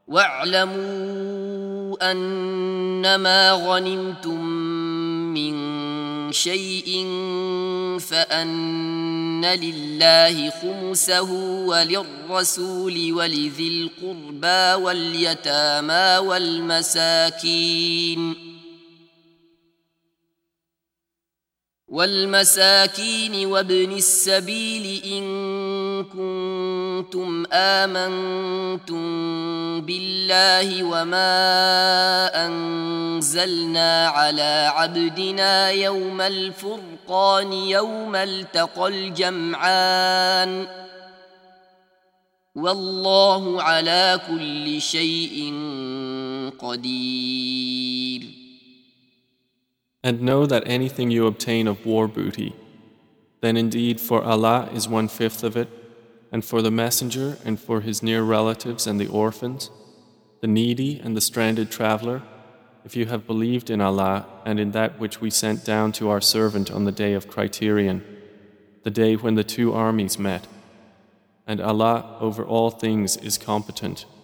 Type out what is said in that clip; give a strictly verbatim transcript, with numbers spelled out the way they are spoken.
واعلموا أنما غنمتم من شيء فأن لله خمسه وللرسول ولذي القربى واليتامى والمساكين والمساكين وابن السبيل إن كنتم آمنتم بالله وما أنزلنا على عبدنا يوم الفرقان يوم التقى الجمعان والله على كل شيء قدير. And know that anything you obtain of war booty, then indeed for Allah is one-fifth of it, and for the messenger and for his near relatives and the orphans, the needy and the stranded traveler, if you have believed in Allah and in that which we sent down to our servant on the day of criterion, the day when the two armies met. And Allah over all things is competent.